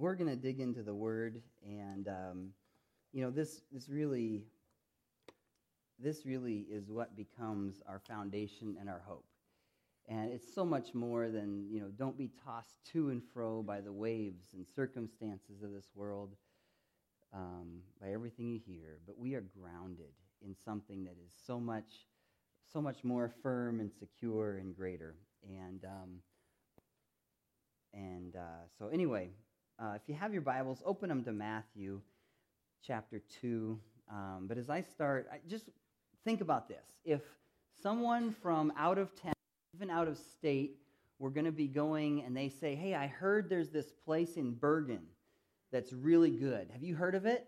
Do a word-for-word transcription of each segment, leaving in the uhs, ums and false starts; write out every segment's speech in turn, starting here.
we're going to dig into the Word, and um, you know, this this really this really is what becomes our foundation and our hope. And it's so much more than, you know, don't be tossed to and fro by the waves and circumstances of this world, um, by everything you hear. But we are grounded in something that is so much, so much more firm and secure and greater. And um, and uh, so anyway, uh, if you have your Bibles, open them to Matthew chapter two. Um, but as I start, I just think about this. If someone from out of town, even out of state, we're going to be going and they say, hey, I heard there's this place in Bergen that's really good. Have you heard of it?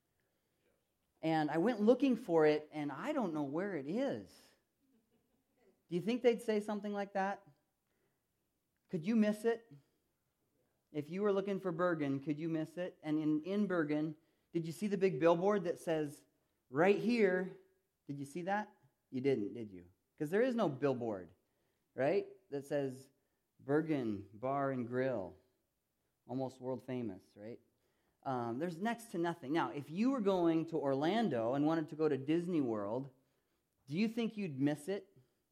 And I went looking for it, and I don't know where it is. Do you think they'd say something like that? Could you miss it? If you were looking for Bergen, could you miss it? And in, in Bergen, did you see the big billboard that says, right here? Did you see that? You didn't, did you? Because there is no billboard, right, that says Bergen Bar and Grill, almost world famous, right? Um, there's next to nothing. Now, if you were going to Orlando and wanted to go to Disney World, do you think you'd miss it?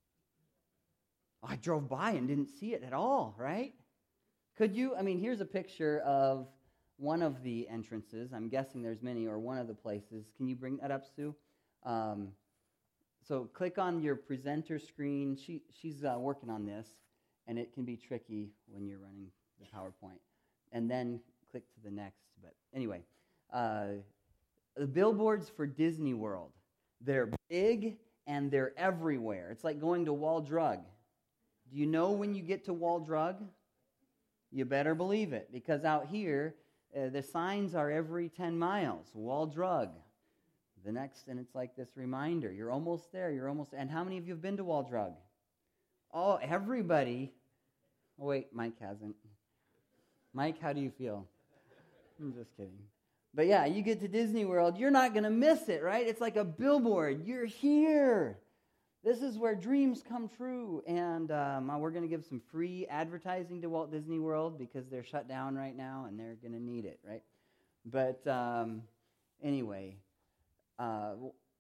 Oh, I drove by and didn't see it at all, right? Could you? I mean, here's a picture of one of the entrances. I'm guessing there's many, or one of the places. Can you bring that up, Sue? Um, so click on your presenter screen. She She's uh, working on this, and it can be tricky when you're running the PowerPoint. And then click to the next. But anyway, uh, the billboards for Disney World, they're big and they're everywhere. It's like going to Wall Drug. Do you know when you get to Wall Drug? You better believe it, because out here, uh, the signs are every ten miles. Wall Drug. The next, and it's like this reminder. You're almost there. You're almost. And how many of you have been to Wall Drug? Oh, everybody. Oh, wait, Mike hasn't. Mike, how do you feel? I'm just kidding. But yeah, you get to Disney World, you're not going to miss it, right? It's like a billboard. You're here. This is where dreams come true. And um, we're going to give some free advertising to Walt Disney World because they're shut down right now and they're going to need it, right? But um, anyway, uh,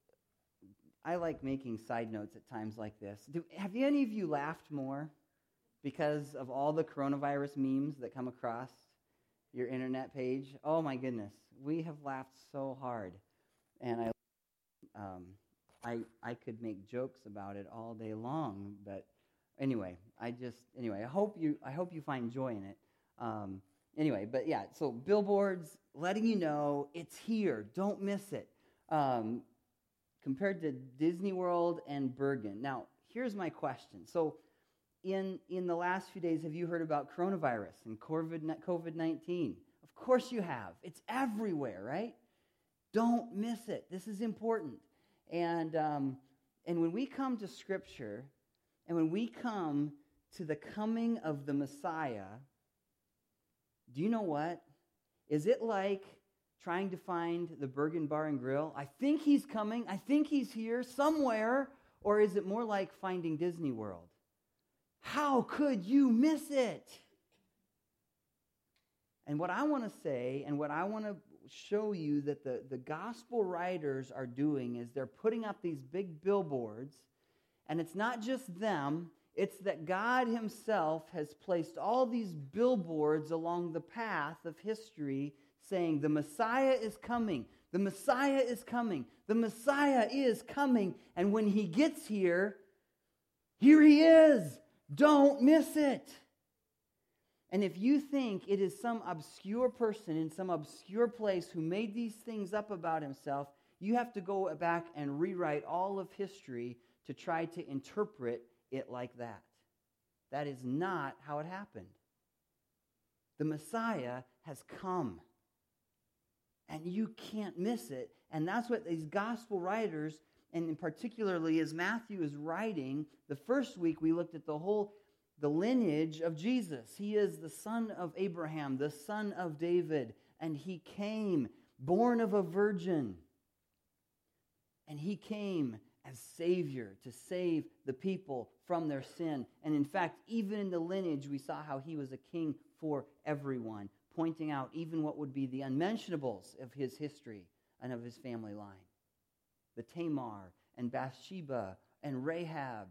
I like making side notes at times like this. Do, have you, any of you laughed more because of all the coronavirus memes that come across your internet page? Oh my goodness, we have laughed so hard. And I... Um, I, I could make jokes about it all day long, but anyway, I just anyway I hope you I hope you find joy in it. Um, anyway, but yeah, so billboards letting you know it's here, don't miss it. Um, compared to Disney World and Bergen. Now, here's my question. So, in in the last few days, have you heard about coronavirus and COVID nineteen? Of course you have. It's everywhere, right? Don't miss it. This is important. And um, and when we come to Scripture, and when we come to the coming of the Messiah, do you know what? Is it like trying to find the Bergen Bar and Grill? I think he's coming. I think he's here somewhere. Or is it more like finding Disney World? How could you miss it? And what I want to say, and what I want to show you that the, the gospel writers are doing is they're putting up these big billboards, and it's not just them, it's that God himself has placed all these billboards along the path of history saying the Messiah is coming, the Messiah is coming, the Messiah is coming, and when he gets here, here he is. Don't miss it. And if you think it is some obscure person in some obscure place who made these things up about himself, you have to go back and rewrite all of history to try to interpret it like that. That is not how it happened. The Messiah has come. And you can't miss it. And that's what these gospel writers, and particularly as Matthew is writing, the first week we looked at the whole the lineage of Jesus. He is the son of Abraham, the son of David, and he came born of a virgin. And he came as Savior to save the people from their sin. And in fact, even in the lineage, we saw how he was a king for everyone, pointing out even what would be the unmentionables of his history and of his family line. The Tamar and Bathsheba and Rahab.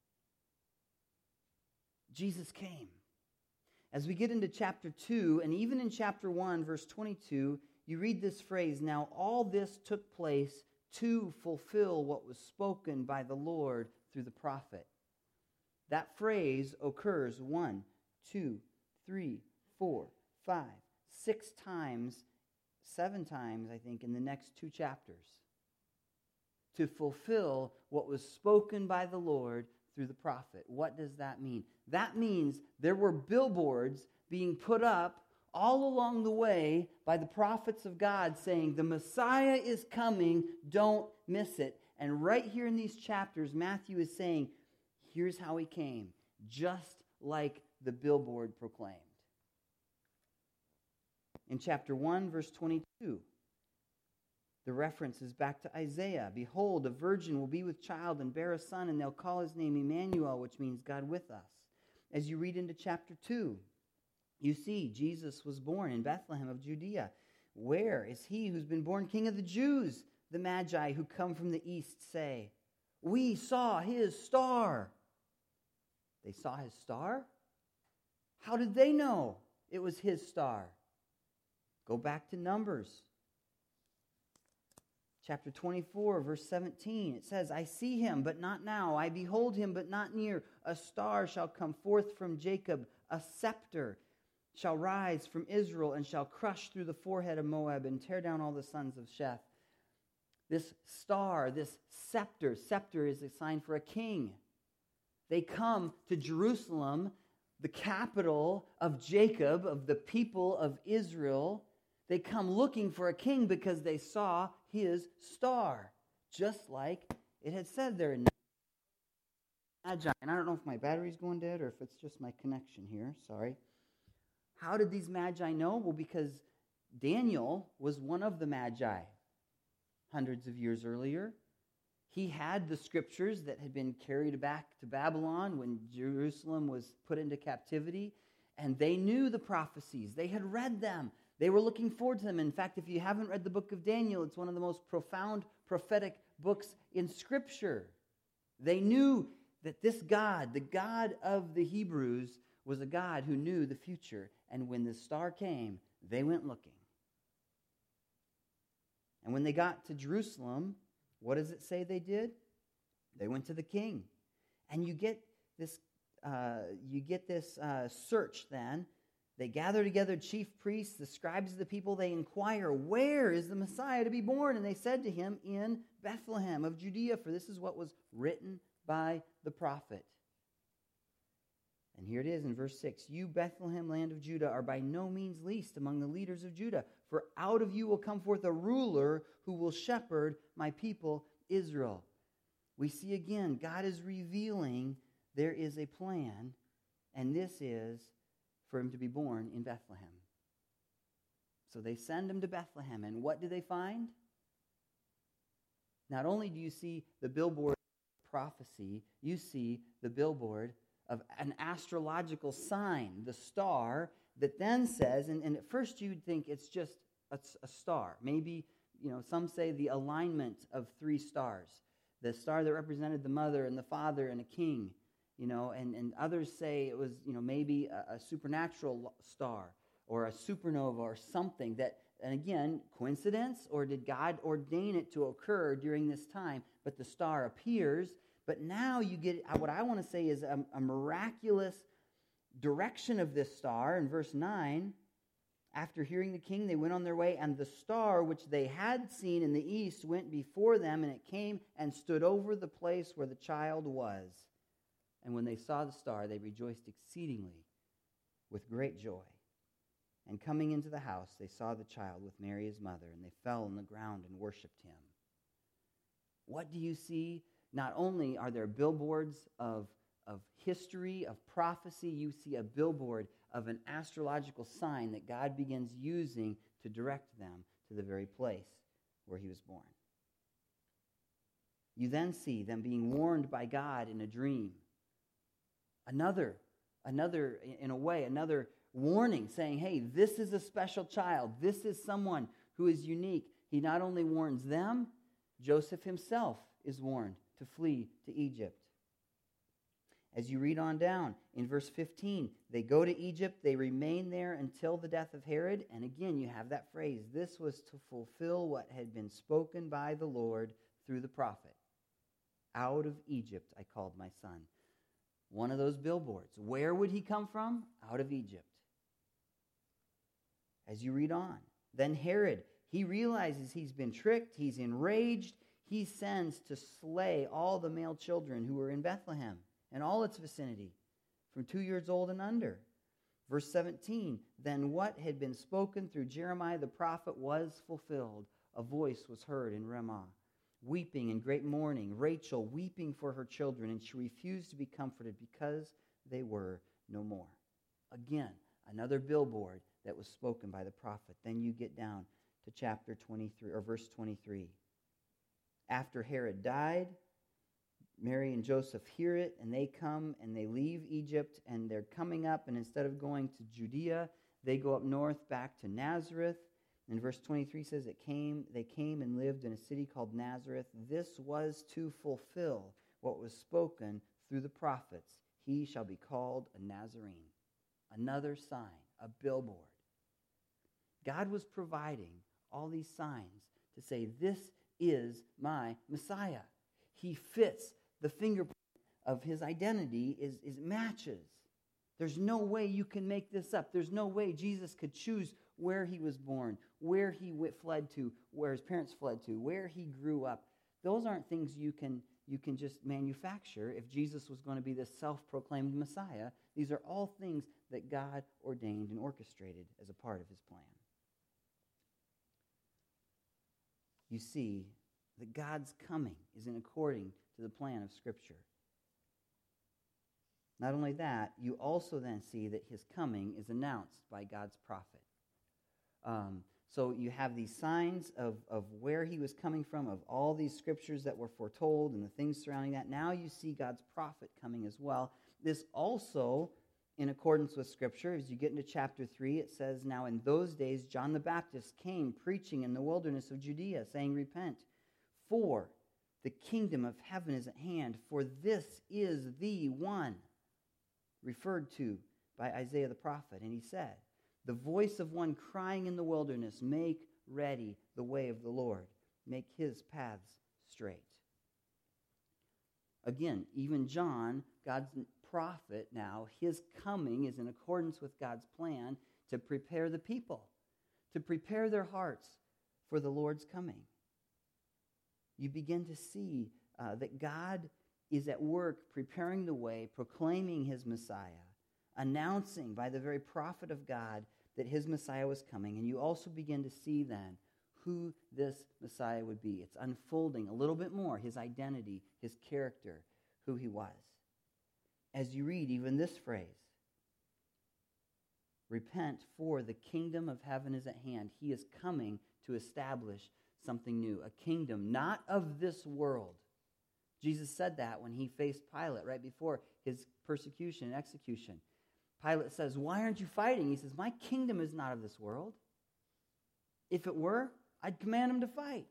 Jesus came. As we get into chapter two, and even in chapter one, verse twenty-two, you read this phrase, "Now all this took place to fulfill what was spoken by the Lord through the prophet." That phrase occurs one, two, three, four, five, six times, seven times, I think, in the next two chapters. To fulfill what was spoken by the Lord through the prophet. What does that mean? That means there were billboards being put up all along the way by the prophets of God saying, the Messiah is coming, don't miss it. And right here in these chapters, Matthew is saying, here's how he came, just like the billboard proclaimed. In chapter one, verse twenty-two, the reference is back to Isaiah. "Behold, a virgin will be with child and bear a son, and they'll call his name Emmanuel," which means God with us. As you read into chapter two, you see Jesus was born in Bethlehem of Judea. Where is he who's been born King of the Jews? The Magi who come from the east say, "We saw his star." They saw his star? How did they know it was his star? Go back to Numbers. Chapter twenty-four, verse seventeen, it says, "I see him, but not now. I behold him, but not near. A star shall come forth from Jacob. A scepter shall rise from Israel and shall crush through the forehead of Moab and tear down all the sons of Sheth." This star, this scepter, scepter is a sign for a king. They come to Jerusalem, the capital of Jacob, of the people of Israel. They come looking for a king because they saw his star, just like it had said there in Magi. And I don't know if my battery's going dead or if it's just my connection here. Sorry. How did these Magi know? Well, because Daniel was one of the Magi hundreds of years earlier. He had the scriptures that had been carried back to Babylon when Jerusalem was put into captivity, and they knew the prophecies. They had read them. They were looking forward to them. In fact, if you haven't read the book of Daniel, it's one of the most profound prophetic books in Scripture. They knew that this God, the God of the Hebrews, was a God who knew the future. And when the star came, they went looking. And when they got to Jerusalem, what does it say they did? They went to the king. And you get this, uh, you get this uh, search then. They gather together chief priests, the scribes of the people. They inquire, where is the Messiah to be born? And they said to him, in Bethlehem of Judea, for this is what was written by the prophet. And here it is in verse six. "You, Bethlehem, land of Judah, are by no means least among the leaders of Judah. For out of you will come forth a ruler who will shepherd my people Israel." We see again, God is revealing there is a plan, and this is for him to be born in Bethlehem. So they send him to Bethlehem, and what do they find? Not only do you see the billboard of prophecy, you see the billboard of an astrological sign, the star, that then says, and, and at first you'd think it's just a, a star. Maybe, you know, some say the alignment of three stars. The star that represented the mother and the father and a king. You know, and, and others say it was, you know, maybe a, a supernatural star or a supernova or something that, and again, coincidence, or did God ordain it to occur during this time? But the star appears, but now you get, what I want to say is a, a miraculous direction of this star. In verse nine, after hearing the king, they went on their way, and the star which they had seen in the east went before them, and it came and stood over the place where the child was. And when they saw the star, they rejoiced exceedingly with great joy. And coming into the house, they saw the child with Mary his mother, and they fell on the ground and worshipped him. What do you see? Not only are there billboards of, of history, of prophecy, you see a billboard of an astrological sign that God begins using to direct them to the very place where he was born. You then see them being warned by God in a dream. Another, another, in a way, another warning, saying, hey, this is a special child. This is someone who is unique. He not only warns them, Joseph himself is warned to flee to Egypt. As you read on down in verse fifteen, they go to Egypt, they remain there until the death of Herod. And again, you have that phrase, this was to fulfill what had been spoken by the Lord through the prophet. Out of Egypt I called my son. One of those billboards. Where would he come from? Out of Egypt. As you read on, then Herod, he realizes he's been tricked, he's enraged. He sends to slay all the male children who were in Bethlehem and all its vicinity, from two years old and under. Verse seventeen, then what had been spoken through Jeremiah the prophet was fulfilled. A voice was heard in Ramah, weeping in great mourning, Rachel weeping for her children, and she refused to be comforted because they were no more. Again, another billboard that was spoken by the prophet. Then you get down to chapter twenty-three, or verse twenty-three. After Herod died, Mary and Joseph hear it, and they come and they leave Egypt, and they're coming up, and instead of going to Judea, they go up north back to Nazareth. And verse twenty-three says, "It came. They came and lived in a city called Nazareth. This was to fulfill what was spoken through the prophets. He shall be called a Nazarene." Another sign, a billboard. God was providing all these signs to say, this is my Messiah. He fits the fingerprint of his identity, is, is matches. There's no way you can make this up. There's no way Jesus could choose where he was born, where he went, fled to, where his parents fled to, where he grew up. Those aren't things you can, you can just manufacture if Jesus was going to be this self-proclaimed Messiah. These are all things that God ordained and orchestrated as a part of his plan. You see that God's coming is in according to the plan of Scripture. Not only that, you also then see that his coming is announced by God's prophet. Um, so you have these signs of, of where he was coming from, of all these scriptures that were foretold and the things surrounding that. Now you see God's prophet coming as well. This also, in accordance with Scripture, as you get into chapter three, it says, "Now in those days John the Baptist came preaching in the wilderness of Judea, saying, 'Repent, for the kingdom of heaven is at hand, for this is the one,'" referred to by Isaiah the prophet. And he said, "The voice of one crying in the wilderness, make ready the way of the Lord, make his paths straight." Again, even John, God's prophet now, his coming is in accordance with God's plan to prepare the people, to prepare their hearts for the Lord's coming. You begin to see uh, that God is at work preparing the way, proclaiming his Messiah, announcing by the very prophet of God that his Messiah was coming. And you also begin to see then who this Messiah would be. It's unfolding a little bit more, his identity, his character, who he was. As you read even this phrase, "Repent, for the kingdom of heaven is at hand." He is coming to establish something new, a kingdom not of this world. Jesus said that when he faced Pilate right before his persecution and execution. Pilate says, "Why aren't you fighting?" He says, "My kingdom is not of this world. If it were, I'd command him to fight."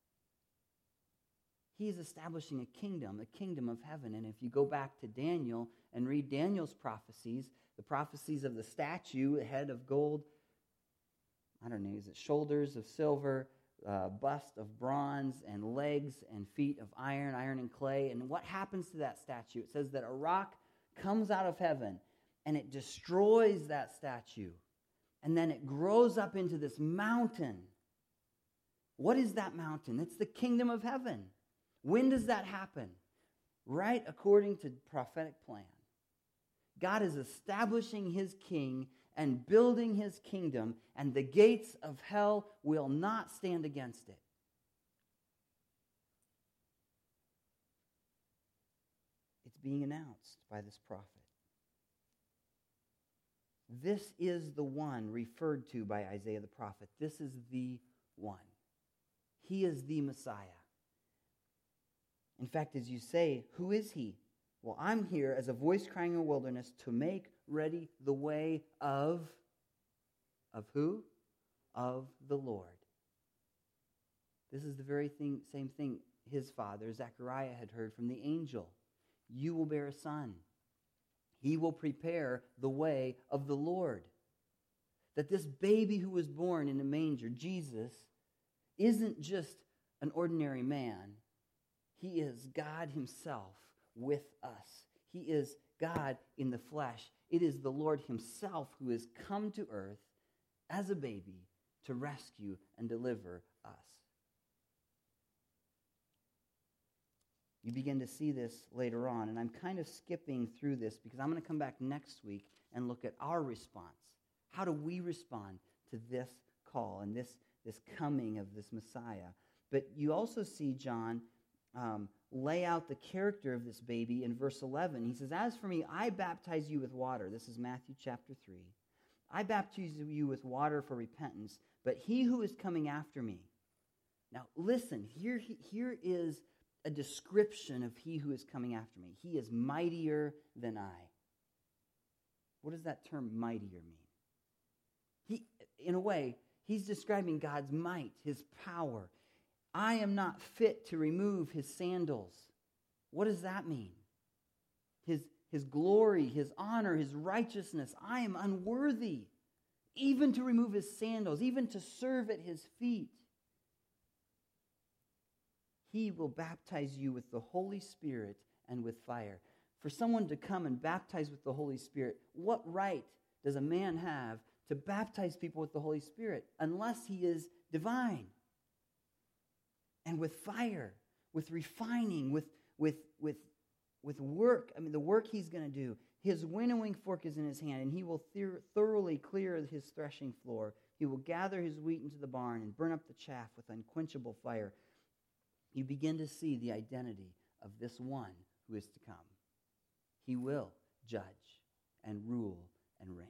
He is establishing a kingdom, a kingdom of heaven. And if you go back to Daniel and read Daniel's prophecies, the prophecies of the statue, a head of gold, I don't know, is it shoulders of silver, uh, bust of bronze, and legs and feet of iron, iron and clay. And what happens to that statue? It says that a rock comes out of heaven and it destroys that statue. And then it grows up into this mountain. What is that mountain? It's the kingdom of heaven. When does that happen? Right according to prophetic plan. God is establishing his king and building his kingdom, and the gates of hell will not stand against it. It's being announced by this prophet. This is the one referred to by Isaiah the prophet. This is the one. He is the Messiah. In fact, as you say, who is he? Well, I'm here as a voice crying in the wilderness to make ready the way of, of who? Of the Lord. This is the very thing, same thing his father, Zechariah, had heard from the angel. You will bear a son. He will prepare the way of the Lord. That this baby who was born in a manger, Jesus, isn't just an ordinary man. He is God himself with us. He is God in the flesh. It is the Lord himself who has come to earth as a baby to rescue and deliver us. You begin to see this later on, and I'm kind of skipping through this because I'm going to come back next week and look at our response. How do we respond to this call and this, this coming of this Messiah? But you also see John um, lay out the character of this baby in verse eleven. He says, as for me, I baptize you with water. This is Matthew chapter three. I baptize you with water for repentance, but he who is coming after me. Now listen, here, here is a description of he who is coming after me. He is mightier than I. What does that term mightier mean? He, in a way, he's describing God's might, his power. I am not fit to remove his sandals. What does that mean? His, his glory, his honor, his righteousness. I am unworthy even to remove his sandals, even to serve at his feet. He will baptize you with the Holy Spirit and with fire. For someone to come and baptize with the Holy Spirit, what right does a man have to baptize people with the Holy Spirit unless he is divine? And with fire, with refining, with, with, with, with work. I mean, the work he's going to do. His winnowing fork is in his hand, and he will thir- thoroughly clear his threshing floor. He will gather his wheat into the barn and burn up the chaff with unquenchable fire. You begin to see the identity of this one who is to come. He will judge and rule and reign.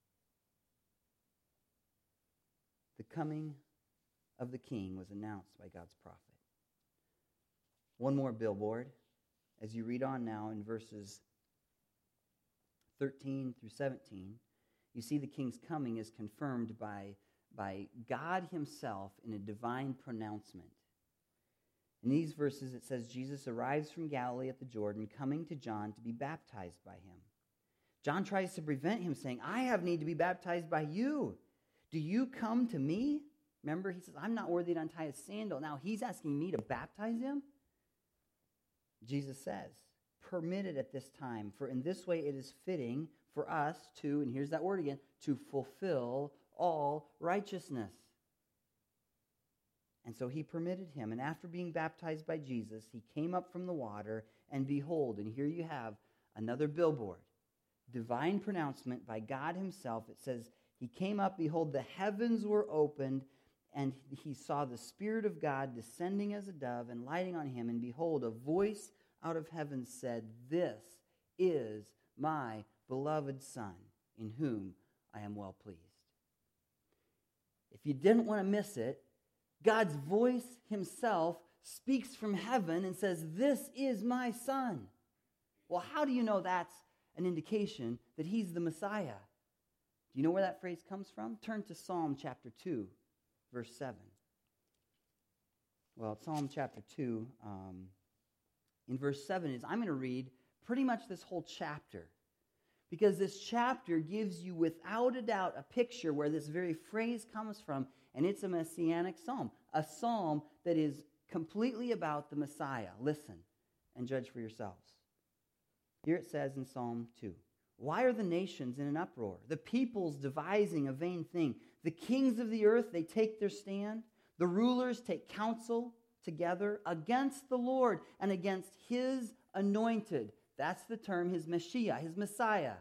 The coming of the king was announced by God's prophet. One more billboard. As you read on now in verses thirteen through seventeen, you see the king's coming is confirmed by, by God himself in a divine pronouncement. In these verses, it says, Jesus arrives from Galilee at the Jordan, coming to John to be baptized by him. John tries to prevent him, saying, I have need to be baptized by you. Do you come to me? Remember, he says, I'm not worthy to untie his sandal. Now he's asking me to baptize him? Jesus says, permit it at this time, for in this way it is fitting for us to, and here's that word again, to fulfill all righteousness. And so he permitted him. And after being baptized by Jesus, he came up from the water, and behold, and here you have another billboard. Divine pronouncement by God himself. It says, he came up, behold, the heavens were opened, and he saw the Spirit of God descending as a dove and lighting on him. And behold, a voice out of heaven said, this is my beloved Son, in whom I am well pleased. If you didn't want to miss it, God's voice himself speaks from heaven and says, this is my Son. Well, how do you know that's an indication that he's the Messiah? Do you know where that phrase comes from? Turn to Psalm chapter two, verse seven. Well, Psalm chapter two, um, in verse seven is, I'm going to read pretty much this whole chapter. Because this chapter gives you, without a doubt, a picture where this very phrase comes from, and it's a messianic psalm, a psalm that is completely about the Messiah. Listen and judge for yourselves. Here it says in Psalm two, why are the nations in an uproar? The peoples devising a vain thing. The kings of the earth, they take their stand. The rulers take counsel together against the Lord and against his anointed. That's the term, his Messiah, his Messiah.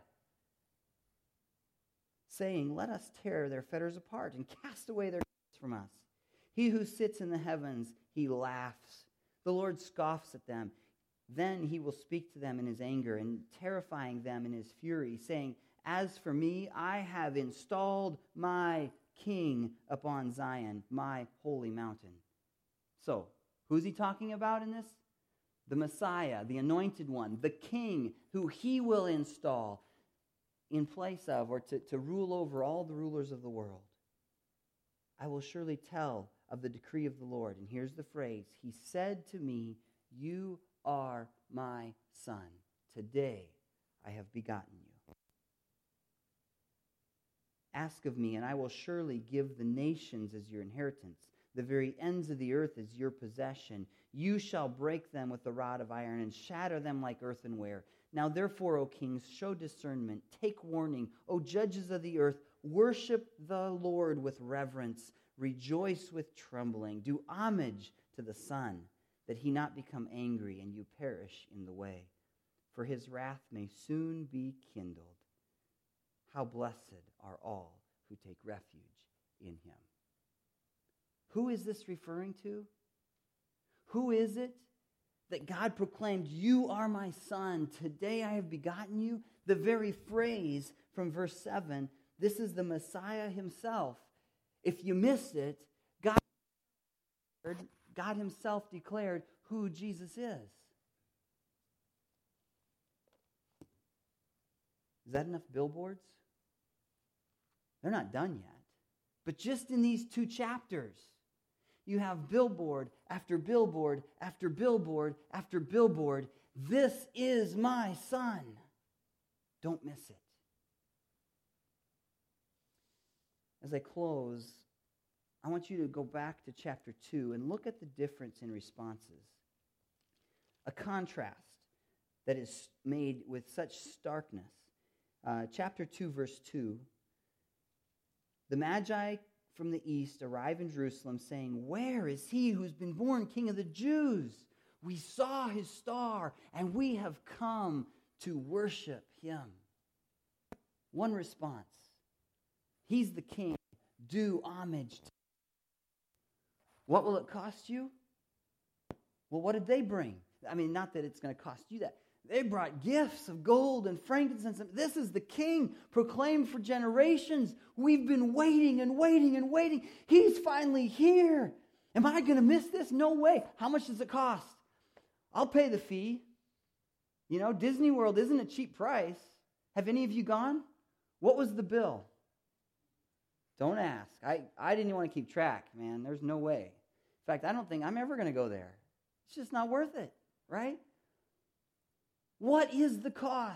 Saying, let us tear their fetters apart and cast away their cords from us. He who sits in the heavens, he laughs. The Lord scoffs at them. Then he will speak to them in his anger and terrifying them in his fury, saying, as for me, I have installed my king upon Zion, my holy mountain. So, who's he talking about in this? the Messiah, the anointed one, the king who he will install in place of or to, to rule over all the rulers of the world. I will surely tell of the decree of the Lord. And here's the phrase. He said to me, you are my son. Today I have begotten you. Ask of me, and I will surely give the nations as your inheritance, the very ends of the earth as your possession. You shall break them with the rod of iron and shatter them like earthenware. Now therefore, O kings, show discernment, take warning. O judges of the earth, worship the Lord with reverence. Rejoice with trembling. Do homage to the Son, that he not become angry and you perish in the way. For his wrath may soon be kindled. How blessed are all who take refuge in him. Who is this referring to? Who is it that God proclaimed, you are my son, today I have begotten you? The very phrase from verse seven, this is the Messiah himself. If you missed it, God, God himself declared who Jesus is. Is that enough billboards? They're not done yet. But just in these two chapters, you have billboard after billboard after billboard after billboard. This is my son. Don't miss it. As I close, I want you to go back to chapter two and look at the difference in responses. A contrast that is made with such starkness. Uh, chapter two, verse two. The Magi from the east arrive in Jerusalem, saying, where is he who's been born King of the Jews? We saw his star, and we have come to worship him. One response. He's the king. Do homage to him. What will it cost you? Well, what did they bring? I mean, not that it's going to cost you that. They brought gifts of gold and frankincense. This is the king proclaimed for generations. We've been waiting and waiting and waiting. He's finally here. Am I going to miss this? No way. How much does it cost? I'll pay the fee. You know, Disney World isn't a cheap price. Have any of you gone? What was the bill? Don't ask. I, I didn't even want to keep track, man. There's no way. In fact, I don't think I'm ever going to go there. It's just not worth it, right? What is the cost?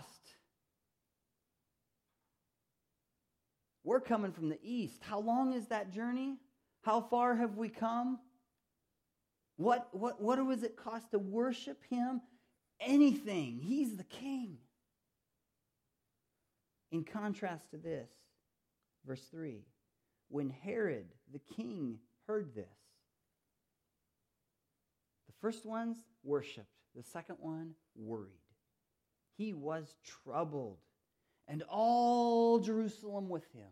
We're coming from the east. How long is that journey? How far have we come? What, what, what does it cost to worship him? Anything. He's the king. In contrast to this, verse three, when Herod the king heard this, the first ones worshiped, the second one worried. He was troubled, and all Jerusalem with him.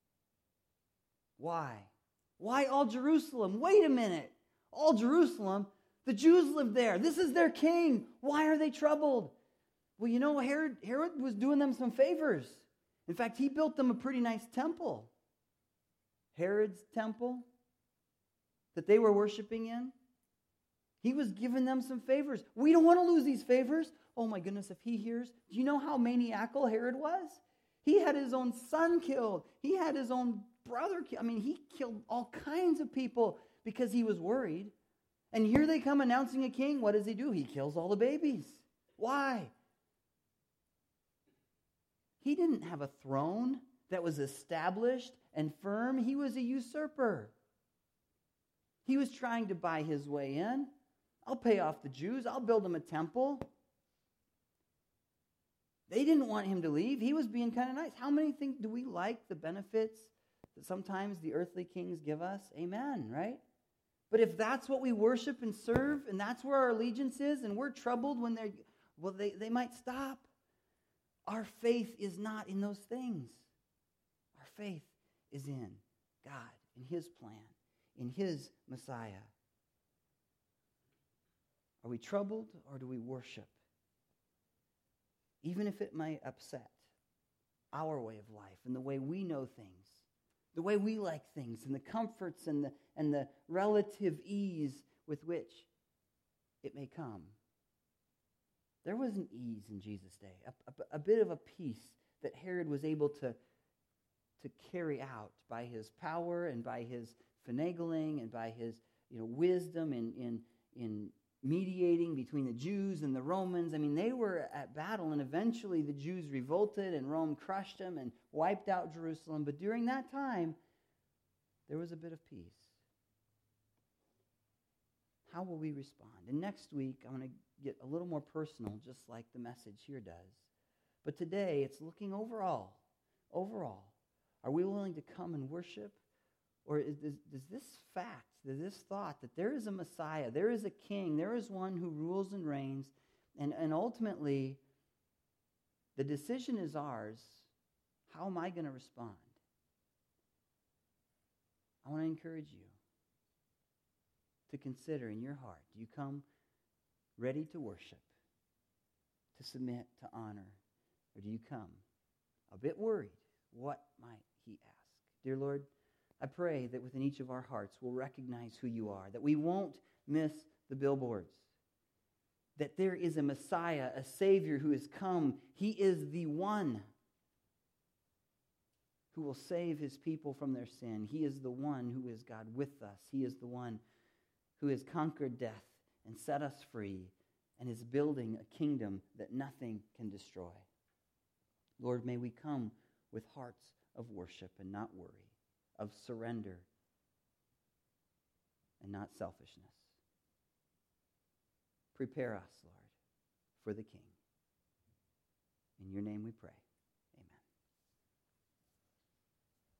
Why? Why all Jerusalem? Wait a minute. All Jerusalem? The Jews live there. This is their king. Why are they troubled? Well, you know, Herod, Herod was doing them some favors. In fact, he built them a pretty nice temple. Herod's temple that they were worshiping in. He was giving them some favors. We don't want to lose these favors. Oh my goodness, if he hears, do you know how maniacal Herod was? He had his own son killed. He had his own brother killed. I mean, he killed all kinds of people because he was worried. And here they come announcing a king. What does he do? He kills all the babies. Why? He didn't have a throne that was established and firm. He was a usurper. He was trying to buy his way in. I'll pay off the Jews. I'll build them a temple. They didn't want him to leave. He was being kind of nice. How many think, do we like the benefits that sometimes the earthly kings give us? Amen, right? But if that's what we worship and serve, and that's where our allegiance is, and we're troubled when they're, well, they, they might stop. Our faith is not in those things. Our faith is in God, in his plan, in his Messiah. Are we troubled or do we worship? Even if it might upset our way of life and the way we know things, the way we like things, and the comforts and the, and the relative ease with which it may come. There was an ease in Jesus' day, a, a, a bit of a peace that Herod was able to, to carry out by his power and by his finagling and by his you know, wisdom in, in, in mediating between the Jews and the Romans. I mean, they were at battle, and eventually the Jews revolted, and Rome crushed them and wiped out Jerusalem. But during that time, there was a bit of peace. How will we respond? And next week, I'm going to get a little more personal, just like the message here does. But today, it's looking overall. Overall, are we willing to come and worship? Or is, does, does this fact, does this thought that there is a Messiah, there is a king, there is one who rules and reigns, and, and ultimately, the decision is ours. How am I going to respond? I want to encourage you to consider in your heart, do you come ready to worship, to submit, to honor, or do you come a bit worried? What might he ask? Dear Lord, I pray that within each of our hearts we'll recognize who you are, that we won't miss the billboards, that there is a Messiah, a Savior who has come. He is the one who will save his people from their sin. He is the one who is God with us. He is the one who has conquered death and set us free and is building a kingdom that nothing can destroy. Lord, may we come with hearts of worship and not worry, of surrender and not selfishness. Prepare us, Lord, for the King. In your name we pray.